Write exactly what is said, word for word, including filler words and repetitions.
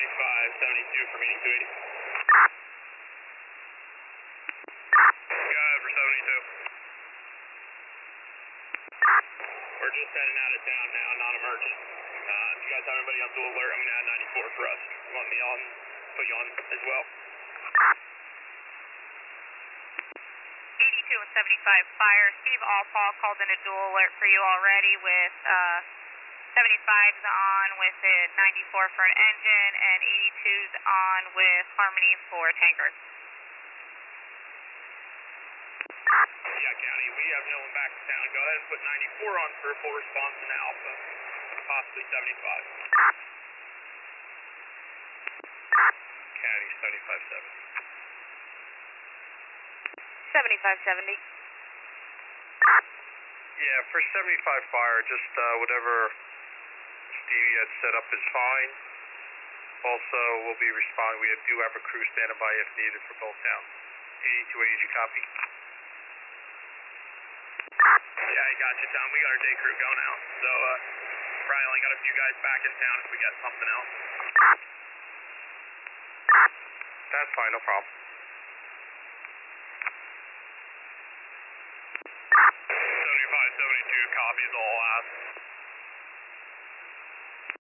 seventy-five seventy-two for meeting two eighty. Go ahead for seventy-two. We're just heading out of town now, non-emergent. Uh, if you guys have anybody on dual alert, I'm going to add ninety-four for us. You want me on, put you on as well. eighty-two and seventy-five fire. Steve Allpaul called in a dual alert for you already with uh, seventy-five's on with a ninety-four for an engine and eighty-two's on with Harmony for tanker. Yeah, County, we have no one back in town. Go ahead and put ninety-four on for a full response in Alpha, possibly seventy-five. County, seventy-five seventy. seventy-five seventy. Yeah, for seventy-five fire, just uh, whatever Stevie had set up is fine. Also, we'll be responding. We do have a crew standing by if needed for both towns. eighty-two eighty, copy. Yeah, I got you, Tom. We got our day crew go now. So, uh, probably only got a few guys back in town if we get something else. That's fine, no problem. seventy-five seventy-two copies all last.